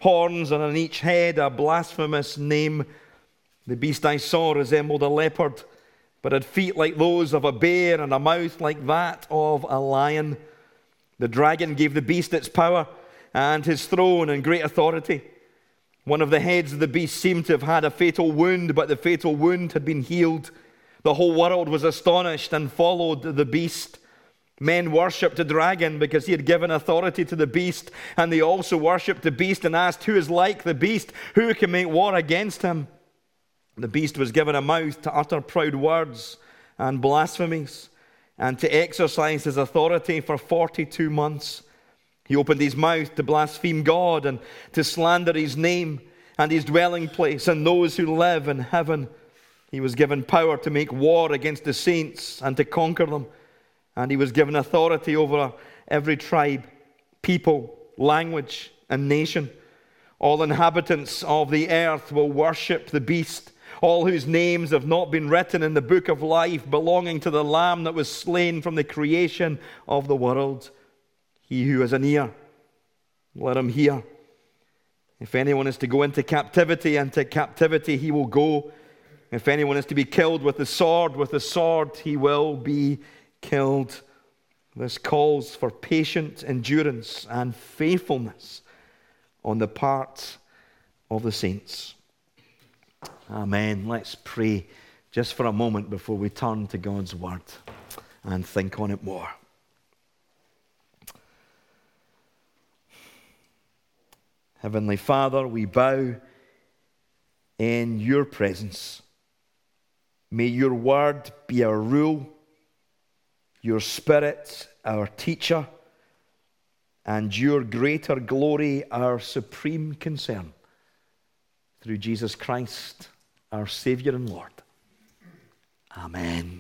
horns, and on each head a blasphemous name. The beast I saw resembled a leopard, but had feet like those of a bear and a mouth like that of a lion. The dragon gave the beast its power and his throne and great authority. One of the heads of the beast seemed to have had a fatal wound, but the fatal wound had been healed. The whole world was astonished and followed the beast. Men worshipped the dragon because he had given authority to the beast, and they also worshipped the beast and asked, who is like the beast? Who can make war against him? The beast was given a mouth to utter proud words and blasphemies, and to exercise his authority for 42 months. He opened his mouth to blaspheme God and to slander his name and his dwelling place and those who live in heaven. He was given power to make war against the saints and to conquer them. And he was given authority over every tribe, people, language, and nation. All inhabitants of the earth will worship the beast, all whose names have not been written in the book of life belonging to the Lamb that was slain from the creation of the world. He who has an ear, let him hear. If anyone is to go into captivity he will go. If anyone is to be killed with the sword he will be killed. This calls for patient endurance and faithfulness on the part of the saints. Amen. Let's pray just for a moment before we turn to God's word and think on it more. Heavenly Father, we bow in your presence. May your word be our rule, your Spirit our teacher, and your greater glory our supreme concern. Through Jesus Christ, our Savior and Lord. Amen.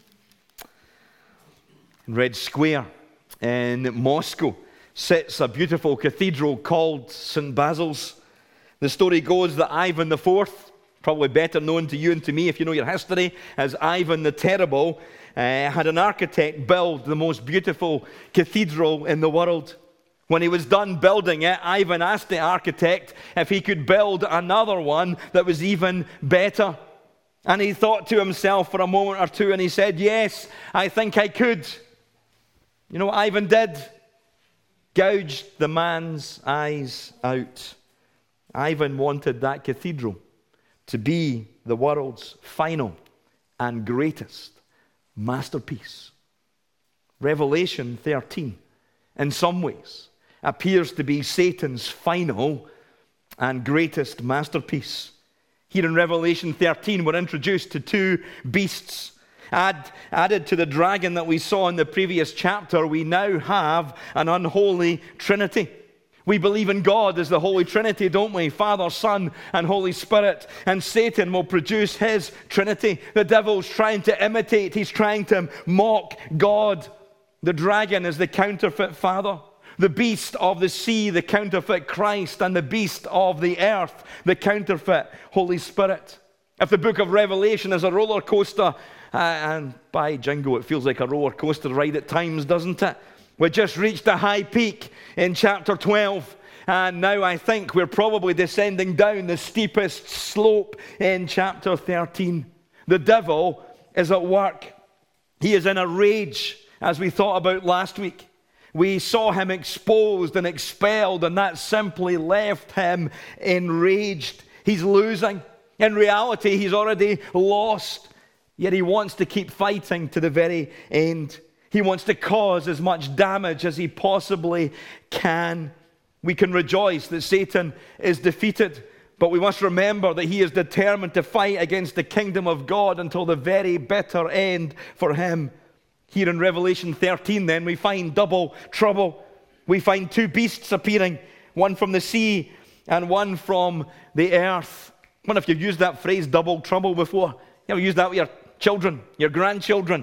In Red Square in Moscow sits a beautiful cathedral called St. Basil's. The story goes that Ivan IV, probably better known to you and to me if you know your history as Ivan the Terrible, had an architect build the most beautiful cathedral in the world. When he was done building it, Ivan asked the architect if he could build another one that was even better. And he thought to himself for a moment or two and he said, yes, I think I could. You know what Ivan did? Gouged the man's eyes out. Ivan wanted that cathedral to be the world's final and greatest masterpiece. Revelation 13, in some ways, appears to be Satan's final and greatest masterpiece. Here in Revelation 13, we're introduced to two beasts. Added to the dragon that we saw in the previous chapter, we now have an unholy trinity. We believe in God as the Holy Trinity, don't we? Father, Son, and Holy Spirit. And Satan will produce his Trinity. The devil's trying to imitate. He's trying to mock God. The dragon is the counterfeit Father. The beast of the sea, the counterfeit Christ. And the beast of the earth, the counterfeit Holy Spirit. If the book of Revelation is a roller coaster, and by jingo, it feels like a roller coaster ride at times, doesn't it? We just reached a high peak in chapter 12, and now I think we're probably descending down the steepest slope in chapter 13. The devil is at work. He is in a rage, as we thought about last week. We saw him exposed and expelled, and that simply left him enraged. He's losing. In reality, he's already lost, yet he wants to keep fighting to the very end. He wants to cause as much damage as he possibly can. We can rejoice that Satan is defeated, but we must remember that he is determined to fight against the kingdom of God until the very bitter end for him. Here in Revelation 13, then, we find double trouble. We find two beasts appearing, one from the sea and one from the earth. I wonder if you've used that phrase, double trouble, before. You ever used that with your children, your grandchildren?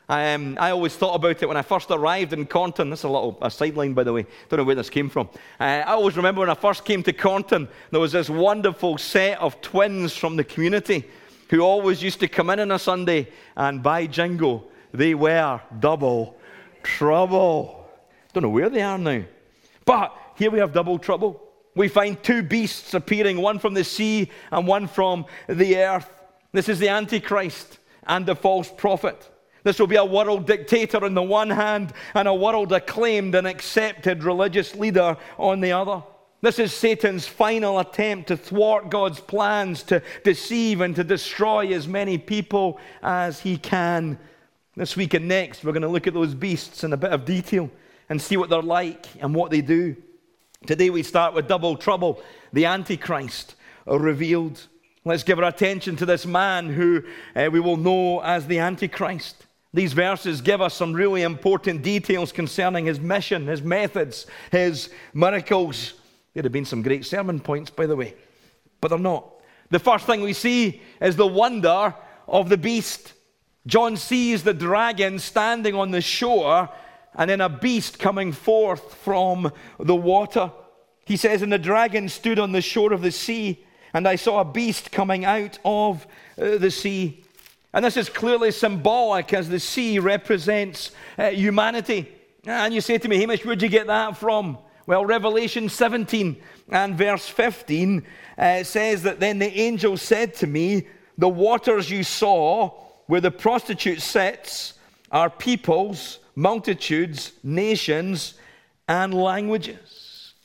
I always thought about it when I first arrived in Cornton. This is a sideline, by the way. Don't know where this came from. I always remember when I first came to Cornton, there was this wonderful set of twins from the community who always used to come in on a Sunday, and by jingo, they were double trouble. Don't know where they are now. But here we have double trouble. we find two beasts appearing, one from the sea and one from the earth. This is the Antichrist and the false prophet. This will be a world dictator on the one hand and a world-acclaimed and accepted religious leader on the other. This is Satan's final attempt to thwart God's plans, to deceive and to destroy as many people as he can. This week and next, we're going to look at those beasts in a bit of detail and see what they're like and what they do. Today we start with double trouble, the Antichrist revealed. Let's give our attention to this man who we will know as the Antichrist. These verses give us some really important details concerning his mission, his methods, his miracles. There'd have been some great sermon points, by the way, but they're not. The first thing we see is the wonder of the beast. John sees the dragon standing on the shore and then a beast coming forth from the water. He says, and the dragon stood on the shore of the sea, and I saw a beast coming out of the sea. And this is clearly symbolic as the sea represents humanity. And you say to me, Hamish, where'd you get that from? Well, Revelation 17 and verse 15 says that then the angel said to me, the waters you saw where the prostitute sits are peoples, multitudes, nations, and languages.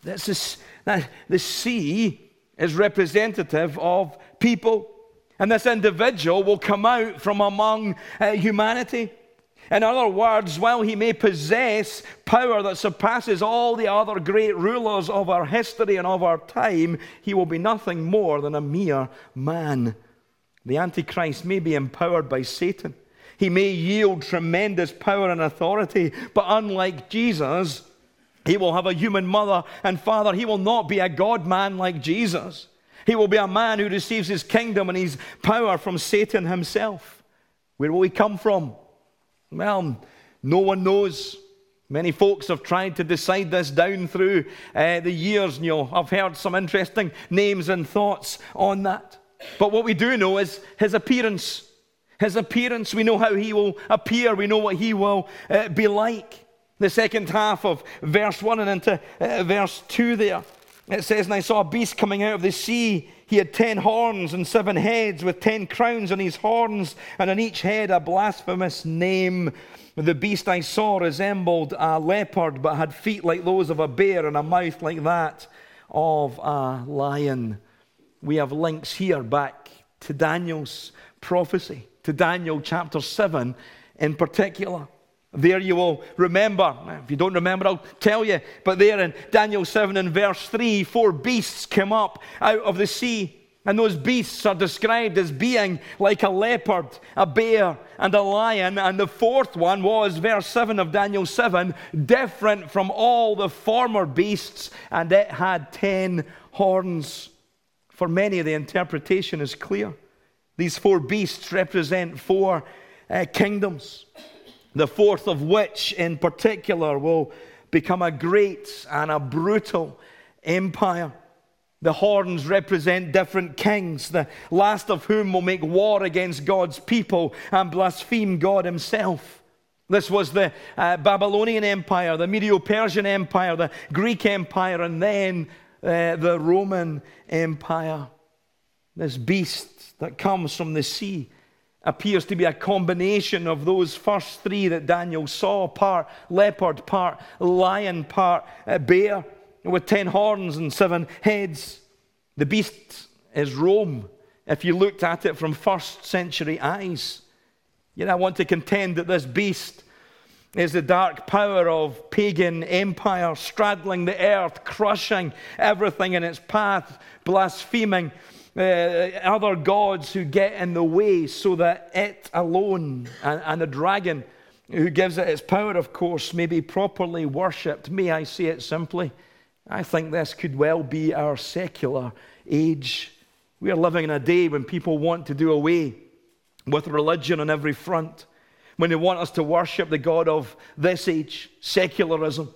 The sea is representative of people. And this individual will come out from among humanity. In other words, while he may possess power that surpasses all the other great rulers of our history and of our time, he will be nothing more than a mere man. The Antichrist may be empowered by Satan. He may yield tremendous power and authority, but unlike Jesus, he will have a human mother and father. He will not be a God-man like Jesus. He will be a man who receives his kingdom and his power from Satan himself. Where will he come from? Well, no one knows. Many folks have tried to decide this down through the years, and I've heard some interesting names and thoughts on that. But what we do know is his appearance. His appearance, we know how he will appear. We know what he will be like. The second half of verse 1 and into verse 2 there, it says, and I saw a beast coming out of the sea. He had 10 horns and 7 heads with 10 crowns on his horns, and on each head a blasphemous name. The beast I saw resembled a leopard, but had feet like those of a bear and a mouth like that of a lion. We have links here back to Daniel's prophecy, to Daniel chapter 7 in particular. There you will remember, if you don't remember, I'll tell you, but there in Daniel 7 and verse 3, 4 beasts come up out of the sea. And those beasts are described as being like a leopard, a bear, and a lion. And the fourth one was, verse 7 of Daniel 7, different from all the former beasts, and it had 10 horns. For many, the interpretation is clear. These 4 beasts represent 4 kingdoms. The fourth of which, in particular, will become a great and a brutal empire. The horns represent different kings, the last of whom will make war against God's people and blaspheme God himself. This was the Babylonian Empire, the Medo-Persian Empire, the Greek Empire, and then the Roman Empire. This beast that comes from the sea appears to be a combination of those first 3 that Daniel saw, part leopard, part lion, part bear, with 10 horns and 7 heads. The beast is Rome, if you looked at it from first century eyes. Yet I want to contend that this beast is the dark power of pagan empire, straddling the earth, crushing everything in its path, blaspheming other gods who get in the way, so that it alone and the dragon who gives it its power, of course, may be properly worshipped. May I say it simply? I think this could well be our secular age. We are living in a day when people want to do away with religion on every front, when they want us to worship the God of this age, secularism.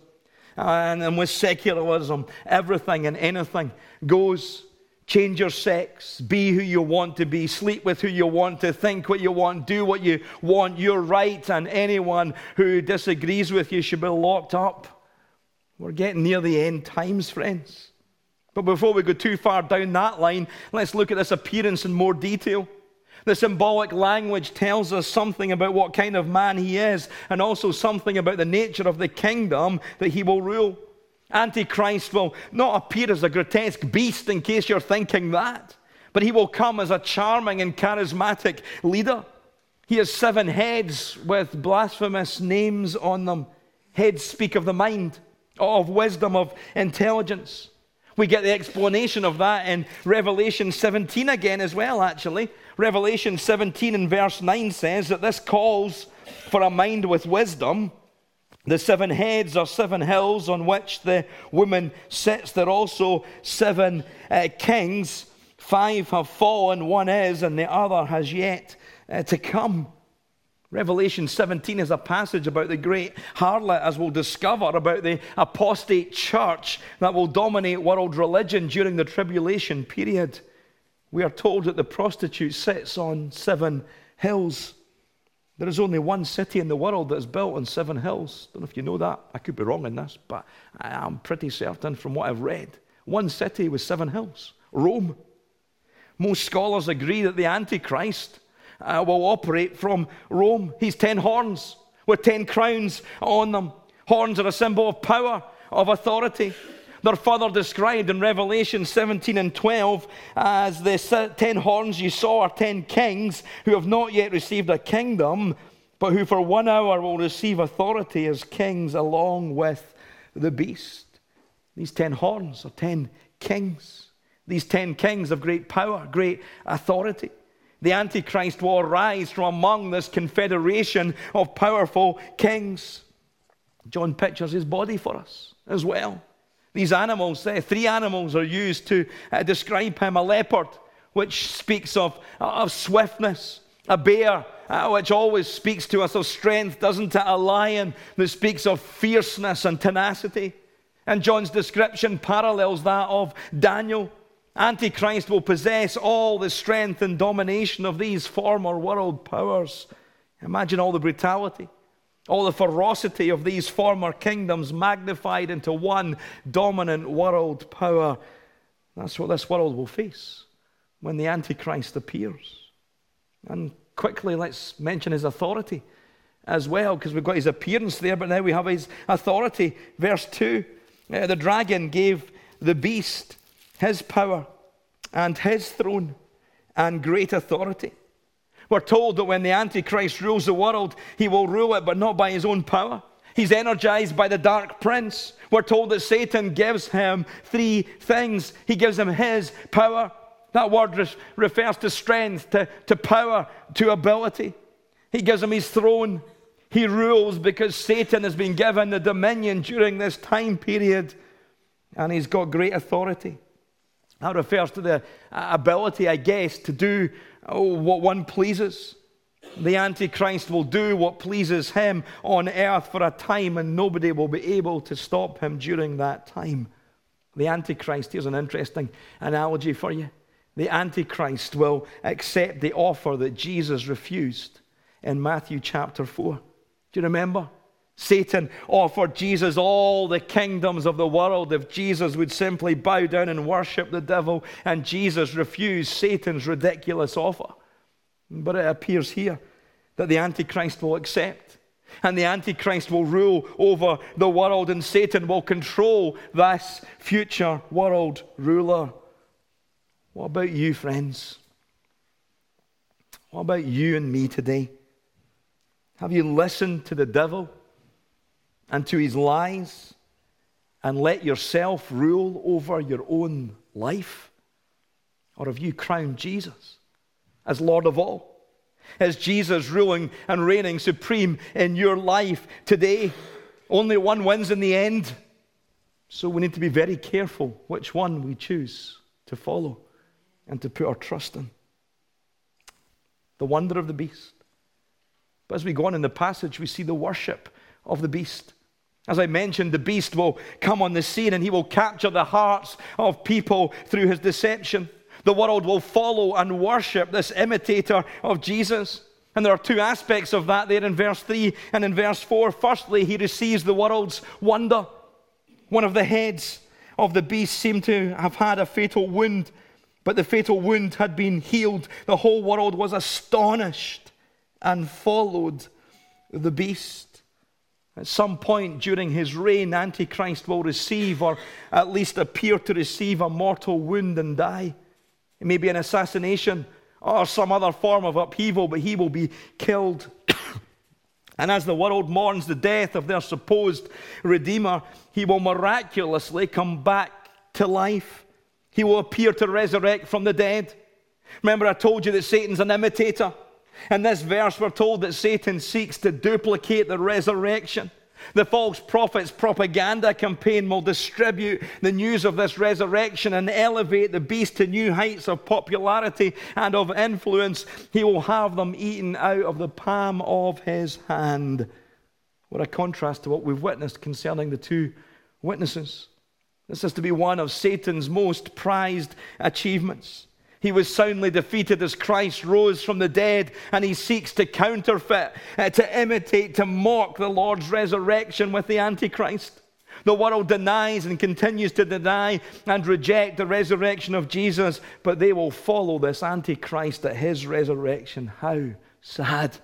And with secularism, everything and anything goes. Change your sex, be who you want to be, sleep with who you want to, think what you want, do what you want, you're right, and anyone who disagrees with you should be locked up. We're getting near the end times, friends. But before we go too far down that line, let's look at this appearance in more detail. The symbolic language tells us something about what kind of man he is, and also something about the nature of the kingdom that he will rule. Antichrist will not appear as a grotesque beast, in case you're thinking that, but he will come as a charming and charismatic leader. He has 7 heads with blasphemous names on them. Heads speak of the mind, of wisdom, of intelligence. We get the explanation of that in Revelation 17 again as well, actually. Revelation 17 and verse 9 says that this calls for a mind with wisdom. The 7 heads are 7 hills on which the woman sits. There are also 7 kings. 5 have fallen, 1 is, and the other has yet to come. Revelation 17 is a passage about the great harlot, as we'll discover, about the apostate church that will dominate world religion during the tribulation period. We are told that the prostitute sits on 7 hills. There is only one city in the world that is built on 7 hills. I don't know if you know that. I could be wrong in this, but I'm pretty certain from what I've read. One city with 7 hills, Rome. Most scholars agree that the Antichrist will operate from Rome. He's 10 horns with 10 crowns on them. Horns are a symbol of power, of authority. They're further described in Revelation 17 and 12 as the 10 horns you saw are 10 kings who have not yet received a kingdom, but who for 1 hour will receive authority as kings along with the beast. These 10 horns are 10 kings. These 10 kings have great power, great authority. The Antichrist will arise from among this confederation of powerful kings. John pictures his body for us as well. These animals, 3 animals are used to describe him. A leopard, which speaks of swiftness. A bear, which always speaks to us of strength, doesn't it? A lion that speaks of fierceness and tenacity. And John's description parallels that of Daniel. Antichrist will possess all the strength and domination of these former world powers. Imagine all the brutality, all the ferocity of these former kingdoms magnified into one dominant world power. That's what this world will face when the Antichrist appears. And quickly, let's mention his authority as well, because we've got his appearance there, but now we have his authority. Verse 2, the dragon gave the beast his power and his throne and great authority. We're told that when the Antichrist rules the world, he will rule it, but not by his own power. He's energized by the dark prince. We're told that Satan gives him 3 things. He gives him his power. That word refers to strength, to power, to ability. He gives him his throne. He rules because Satan has been given the dominion during this time period, and he's got great authority. That refers to the ability, I guess, to do what one pleases. The Antichrist will do what pleases him on earth for a time, and nobody will be able to stop him during that time. The Antichrist, here's an interesting analogy for you. The Antichrist will accept the offer that Jesus refused in Matthew chapter 4. Do you remember? Satan offered Jesus all the kingdoms of the world if Jesus would simply bow down and worship the devil, and Jesus refused Satan's ridiculous offer. But it appears here that the Antichrist will accept, and the Antichrist will rule over the world, and Satan will control this future world ruler. What about you, friends? What about you and me today? Have you listened to the devil and to his lies and let yourself rule over your own life? Or have you crowned Jesus as Lord of all? Is Jesus ruling and reigning supreme in your life today? Only one wins in the end. So we need to be very careful which one we choose to follow and to put our trust in. The wonder of the beast. But as we go on in the passage, we see the worship of the beast. As I mentioned, the beast will come on the scene and he will capture the hearts of people through his deception. The world will follow and worship this imitator of Jesus. And there are 2 aspects of that there in verse 3 and in verse 4. Firstly, he receives the world's wonder. One of the heads of the beast seemed to have had a fatal wound, but the fatal wound had been healed. The whole world was astonished and followed the beast. At some point during his reign, Antichrist will receive, or at least appear to receive, a mortal wound and die. It may be an assassination or some other form of upheaval, but he will be killed. And as the world mourns the death of their supposed Redeemer, he will miraculously come back to life. He will appear to resurrect from the dead. Remember, I told you that Satan's an imitator. In this verse, we're told that Satan seeks to duplicate the resurrection. The false prophet's propaganda campaign will distribute the news of this resurrection and elevate the beast to new heights of popularity and of influence. He will have them eaten out of the palm of his hand. What a contrast to what we've witnessed concerning the two witnesses. This is to be one of Satan's most prized achievements. He was soundly defeated as Christ rose from the dead, and he seeks to counterfeit, to imitate, to mock the Lord's resurrection with the Antichrist. The world denies and continues to deny and reject the resurrection of Jesus, but they will follow this Antichrist at his resurrection. How sad.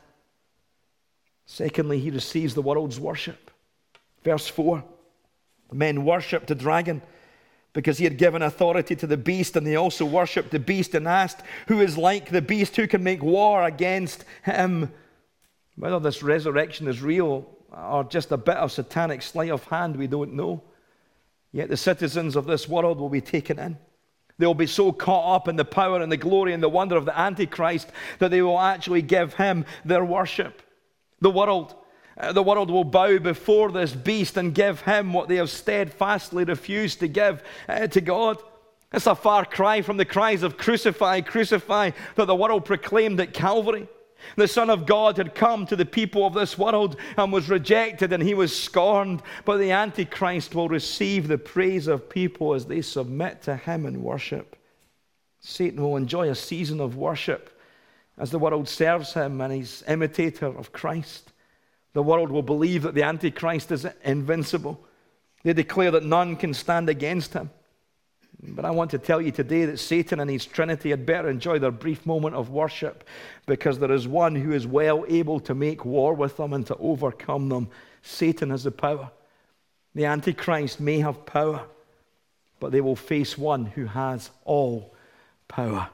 Secondly, he receives the world's worship. Verse 4, men worshipped the dragon because he had given authority to the beast, and they also worshipped the beast and asked, who is like the beast? Who can make war against him? Whether this resurrection is real or just a bit of satanic sleight of hand, we don't know. Yet the citizens of this world will be taken in. They will be so caught up in the power and the glory and the wonder of the Antichrist that they will actually give him their worship. The world will bow before this beast and give him what they have steadfastly refused to give to God. It's a far cry from the cries of crucify, crucify that the world proclaimed at Calvary. The Son of God had come to the people of this world and was rejected, and he was scorned. But the Antichrist will receive the praise of people as they submit to him in worship. Satan will enjoy a season of worship as the world serves him and he's imitator of Christ. The world will believe that the Antichrist is invincible. They declare that none can stand against him. But I want to tell you today that Satan and his Trinity had better enjoy their brief moment of worship, because there is one who is well able to make war with them and to overcome them. Satan has the power. The Antichrist may have power, but they will face one who has all power.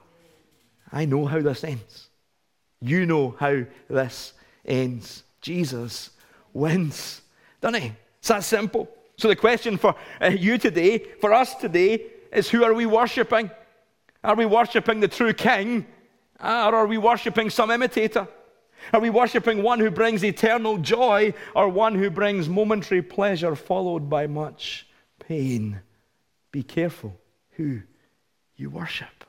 I know how this ends. You know how this ends. Jesus wins, doesn't he? It's that simple. So the question for you today, for us today, is who are we worshipping? Are we worshipping the true King? Or are we worshipping some imitator? Are we worshipping one who brings eternal joy, or one who brings momentary pleasure followed by much pain? Be careful who you worship.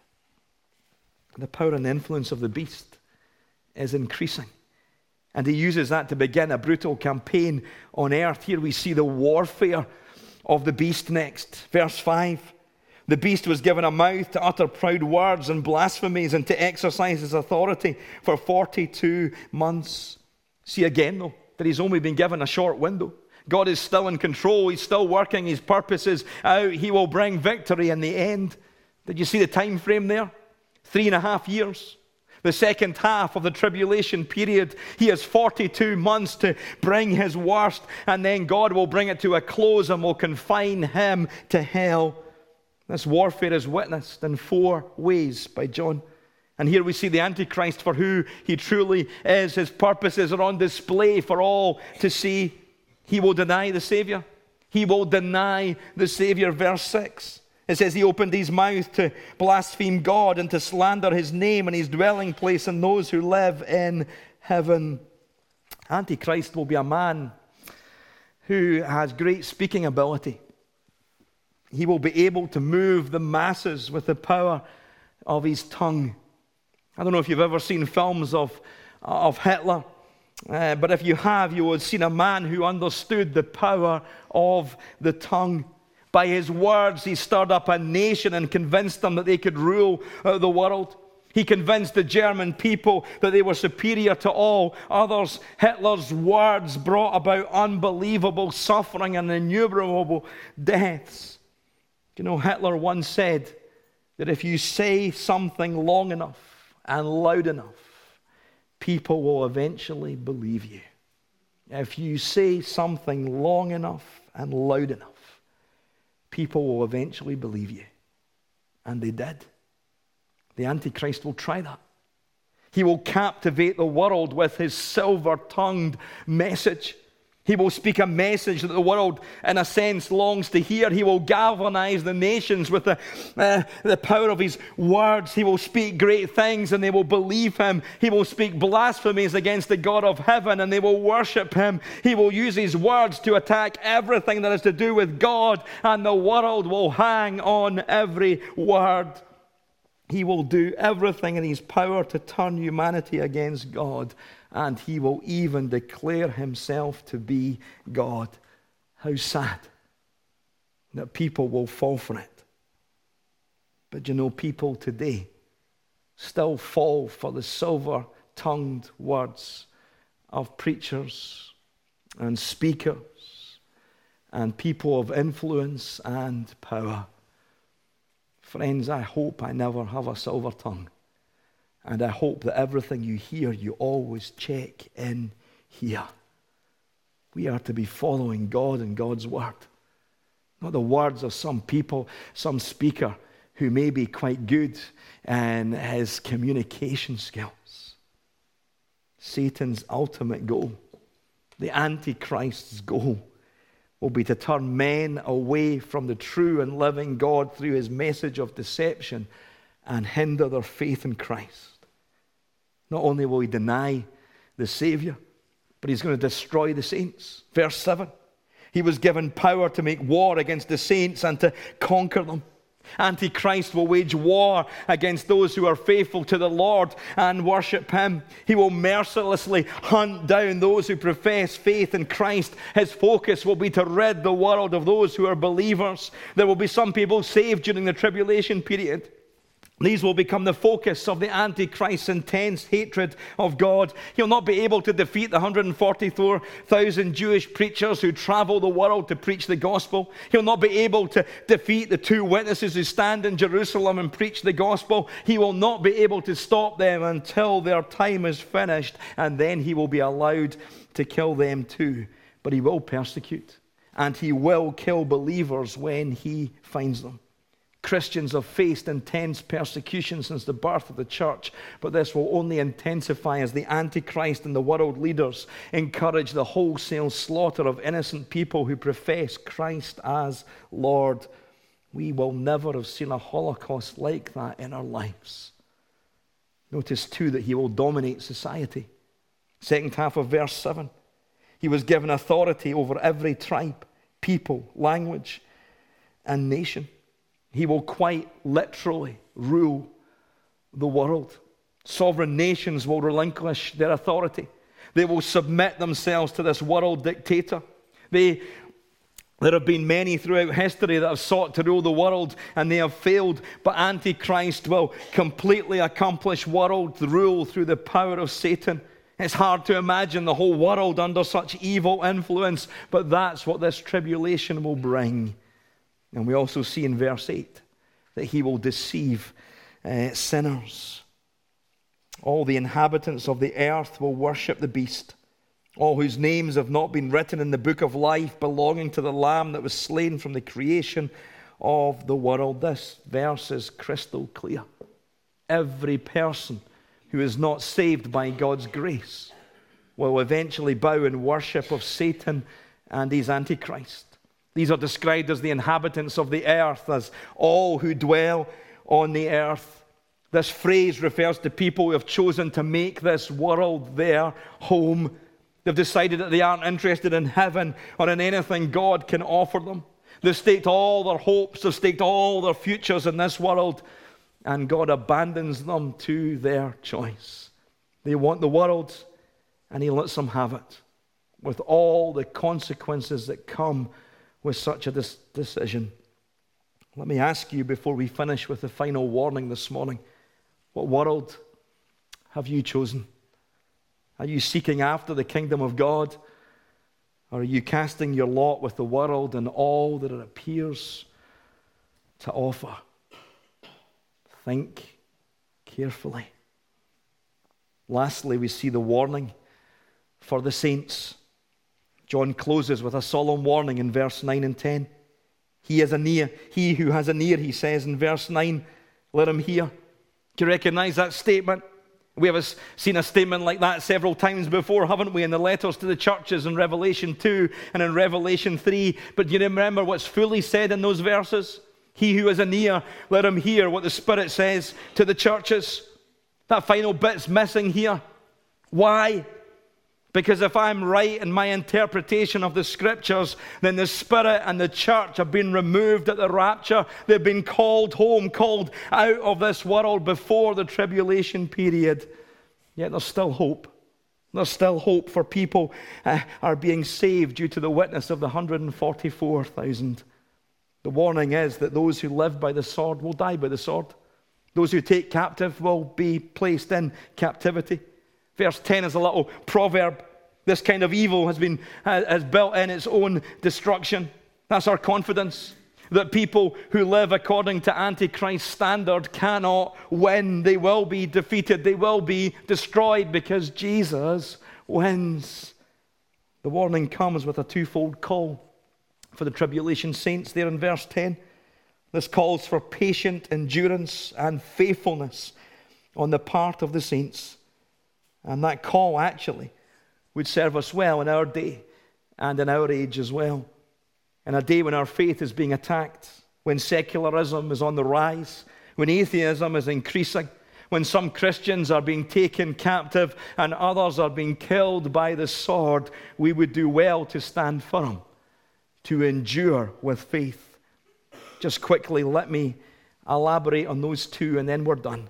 The power and influence of the beast is increasing. And he uses that to begin a brutal campaign on earth. Here we see the warfare of the beast next. Verse 5. The beast was given a mouth to utter proud words and blasphemies and to exercise his authority for 42 months. See again, though, that he's only been given a short window. God is still in control. He's still working his purposes out. He will bring victory in the end. Did you see the time frame there? 3.5 years. The second half of the tribulation period. He has 42 months to bring his worst, and then God will bring it to a close and will confine him to hell. This warfare is witnessed in 4 ways by John. And here we see the Antichrist for who he truly is. His purposes are on display for all to see. He will deny the Savior. He will deny the Savior. Verse 6. It says he opened his mouth to blaspheme God and to slander his name and his dwelling place and those who live in heaven. Antichrist will be a man who has great speaking ability. He will be able to move the masses with the power of his tongue. I don't know if you've ever seen films of Hitler, but if you have, you will have seen a man who understood the power of the tongue. By his words, he stirred up a nation and convinced them that they could rule the world. He convinced the German people that they were superior to all others. Hitler's words brought about unbelievable suffering and innumerable deaths. You know, Hitler once said that if you say something long enough and loud enough, people will eventually believe you. If you say something long enough and loud enough, people will eventually believe you. And they did. The Antichrist will try that. He will captivate the world with his silver-tongued message. He will speak a message that the world, in a sense, longs to hear. He will galvanize the nations with the power of his words. He will speak great things and they will believe him. He will speak blasphemies against the God of heaven and they will worship him. He will use his words to attack everything that has to do with God, and the world will hang on every word. He will do everything in his power to turn humanity against God, and he will even declare himself to be God. How sad that people will fall for it. But you know, people today still fall for the silver-tongued words of preachers and speakers and people of influence and power. Friends, I hope I never have a silver tongue. And I hope that everything you hear, you always check in here. We are to be following God and God's word. Not the words of some people, some speaker who may be quite good in his communication skills. Satan's ultimate goal, the Antichrist's goal, will be to turn men away from the true and living God through his message of deception and hinder their faith in Christ. Not only will he deny the Savior, but he's going to destroy the saints. Verse 7, he was given power to make war against the saints and to conquer them. Antichrist will wage war against those who are faithful to the Lord and worship him. He will mercilessly hunt down those who profess faith in Christ. His focus will be to rid the world of those who are believers. There will be some people saved during the tribulation period. These will become the focus of the Antichrist's intense hatred of God. He'll not be able to defeat the 144,000 Jewish preachers who travel the world to preach the gospel. He'll not be able to defeat the 2 witnesses who stand in Jerusalem and preach the gospel. He will not be able to stop them until their time is finished, and then he will be allowed to kill them too. But he will persecute, and he will kill believers when he finds them. Christians have faced intense persecution since the birth of the church, but this will only intensify as the Antichrist and the world leaders encourage the wholesale slaughter of innocent people who profess Christ as Lord. We will never have seen a Holocaust like that in our lives. Notice too that he will dominate society. Second half of verse 7. He was given authority over every tribe, people, language, and nation. He will quite literally rule the world. Sovereign nations will relinquish their authority. They will submit themselves to this world dictator. There have been many throughout history that have sought to rule the world and they have failed, but Antichrist will completely accomplish world rule through the power of Satan. It's hard to imagine the whole world under such evil influence, but that's what this tribulation will bring. And we also see in verse 8 that he will deceive sinners. All the inhabitants of the earth will worship the beast, all whose names have not been written in the book of life belonging to the Lamb that was slain from the creation of the world. This verse is crystal clear. Every person who is not saved by God's grace will eventually bow in worship of Satan and his Antichrist. These are described as the inhabitants of the earth, as all who dwell on the earth. This phrase refers to people who have chosen to make this world their home. They've decided that they aren't interested in heaven or in anything God can offer them. They've staked all their hopes, they've staked all their futures in this world, and God abandons them to their choice. They want the world, and he lets them have it, with all the consequences that come with such a decision. Let me ask you before we finish with the final warning this morning, what world have you chosen? Are you seeking after the kingdom of God? Or are you casting your lot with the world and all that it appears to offer. Think carefully. Lastly, we see the warning for the saints. John closes with a solemn warning in verse 9 and 10. He who has an ear, he says in verse 9, let him hear. Do you recognize that statement? We have seen a statement like that several times before, haven't we, in the letters to the churches in Revelation 2 and in Revelation 3. But do you remember what's fully said in those verses? He who has an ear, let him hear what the Spirit says to the churches. That final bit's missing here. Why? Because if I'm right in my interpretation of the Scriptures, then the Spirit and the church have been removed at the rapture. They've been called home, called out of this world before the tribulation period. Yet there's still hope. There's still hope for people are being saved due to the witness of the 144,000. The warning is that those who live by the sword will die by the sword. Those who take captive will be placed in captivity. Verse 10 is a little proverb. This kind of evil has built in its own destruction. That's our confidence, that people who live according to Antichrist's standard cannot win. They will be defeated. They will be destroyed because Jesus wins. The warning comes with a twofold call for the tribulation saints there in verse 10. This calls for patient endurance and faithfulness on the part of the saints. And that call actually would serve us well in our day and in our age as well. In a day when our faith is being attacked, when secularism is on the rise, when atheism is increasing, when some Christians are being taken captive and others are being killed by the sword, we would do well to stand firm, to endure with faith. Just quickly, let me elaborate on those two and then we're done.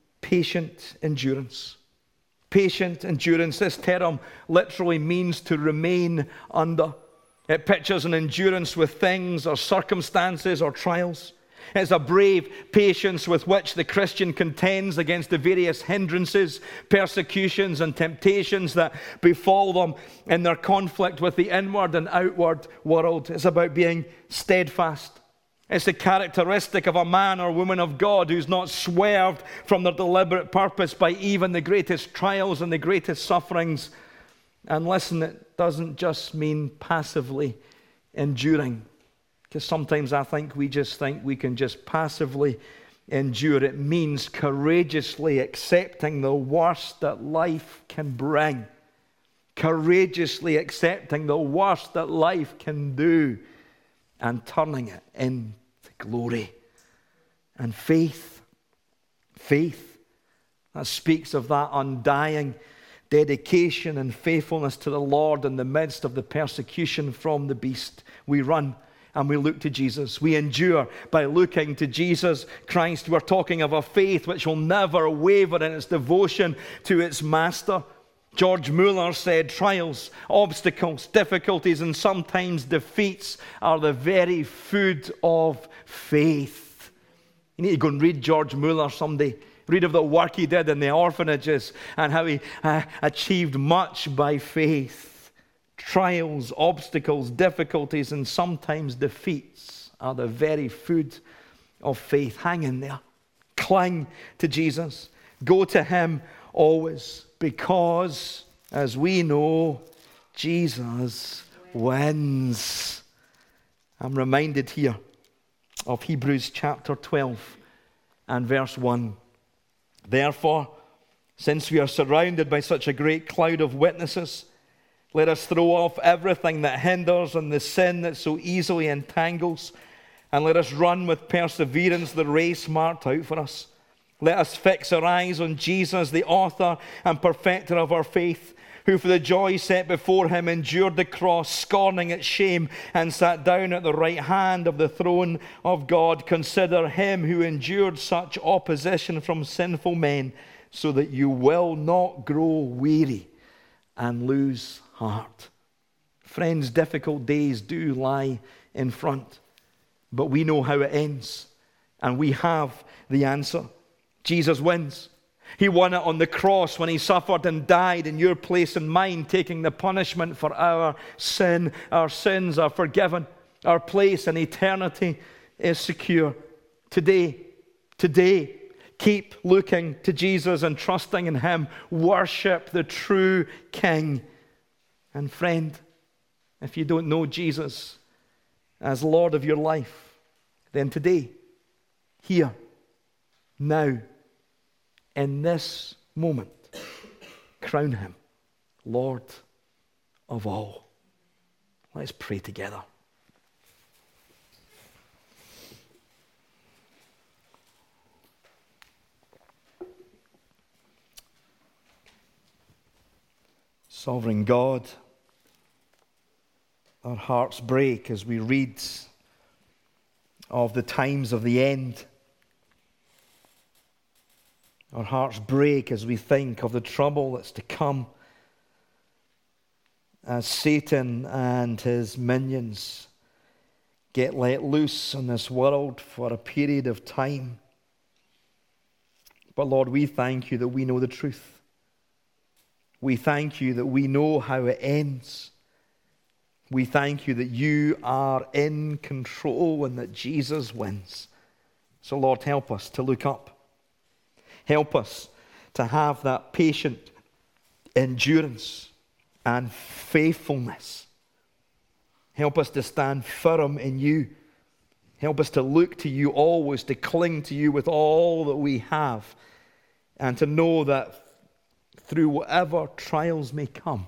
Patient endurance. Patient endurance, this term literally means to remain under. It pictures an endurance with things or circumstances or trials. It's a brave patience with which the Christian contends against the various hindrances, persecutions, and temptations that befall them in their conflict with the inward and outward world. It's about being steadfast. It's the characteristic of a man or woman of God who's not swerved from their deliberate purpose by even the greatest trials and the greatest sufferings. And listen, it doesn't just mean passively enduring. Because sometimes I think we can just passively endure. It means courageously accepting the worst that life can bring. Courageously accepting the worst that life can do and turning it into glory. And faith, that speaks of that undying dedication and faithfulness to the Lord in the midst of the persecution from the beast. We run and we look to Jesus. We endure by looking to Jesus Christ. We're talking of a faith which will never waver in its devotion to its master. George Mueller said, trials, obstacles, difficulties, and sometimes defeats are the very food of faith. You need to go and read George Mueller someday. Read of the work he did in the orphanages and how he achieved much by faith. Trials, obstacles, difficulties, and sometimes defeats are the very food of faith. Hang in there. Cling to Jesus. Go to Him always. Because, as we know, Jesus wins. I'm reminded here of Hebrews chapter 12 and verse 1. Therefore, since we are surrounded by such a great cloud of witnesses, let us throw off everything that hinders and the sin that so easily entangles, and let us run with perseverance the race marked out for us. Let us fix our eyes on Jesus, the author and perfecter of our faith, who for the joy set before him endured the cross, scorning its shame, and sat down at the right hand of the throne of God. Consider him who endured such opposition from sinful men, so that you will not grow weary and lose heart. Friends, difficult days do lie in front, but we know how it ends, and we have the answer. Jesus wins. He won it on the cross when he suffered and died in your place and mine, taking the punishment for our sin. Our sins are forgiven. Our place in eternity is secure. Today, keep looking to Jesus and trusting in Him. Worship the true King. And friend, if you don't know Jesus as Lord of your life, then today, here, now, in this moment, crown Him Lord of all. Let's pray together. Sovereign God, our hearts break as we read of the times of the end. Our hearts break as we think of the trouble that's to come as Satan and his minions get let loose in this world for a period of time. But Lord, we thank you that we know the truth. We thank you that we know how it ends. We thank you that you are in control and that Jesus wins. So Lord, help us to look up. Help us to have that patient endurance and faithfulness. Help us to stand firm in you. Help us to look to you always, to cling to you with all that we have, and to know that through whatever trials may come,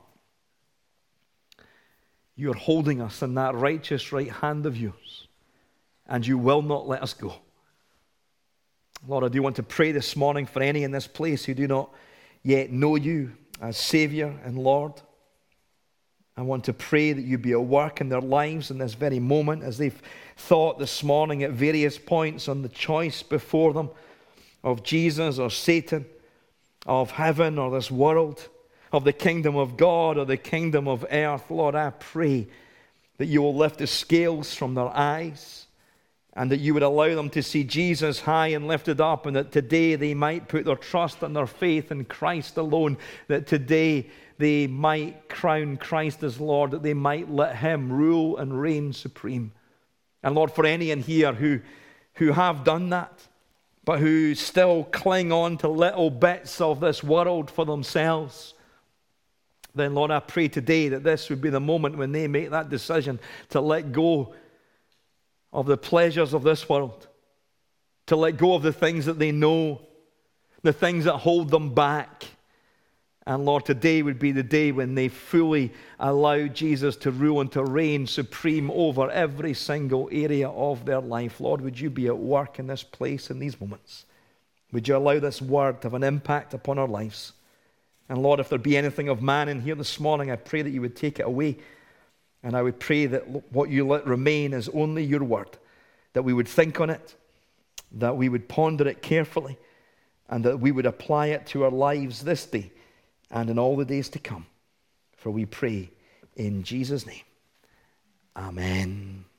you're holding us in that righteous right hand of yours, and you will not let us go. Lord, I do want to pray this morning for any in this place who do not yet know you as Savior and Lord. I want to pray that you be at work in their lives in this very moment as they've thought this morning at various points on the choice before them of Jesus or Satan, of heaven or this world, of the kingdom of God or the kingdom of earth. Lord, I pray that you will lift the scales from their eyes and that you would allow them to see Jesus high and lifted up, and that today they might put their trust and their faith in Christ alone, that today they might crown Christ as Lord, that they might let Him rule and reign supreme. And Lord, for any in here who have done that, but who still cling on to little bits of this world for themselves, then Lord, I pray today that this would be the moment when they make that decision to let go of the pleasures of this world, to let go of the things that they know, the things that hold them back. And Lord, today would be the day when they fully allow Jesus to rule and to reign supreme over every single area of their life. Lord, would you be at work in this place in these moments? Would you allow this word to have an impact upon our lives? And Lord, if there be anything of man in here this morning, I pray that you would take it away. And I would pray that what you let remain is only your word, that we would think on it, that we would ponder it carefully, and that we would apply it to our lives this day and in all the days to come. For we pray in Jesus' name. Amen.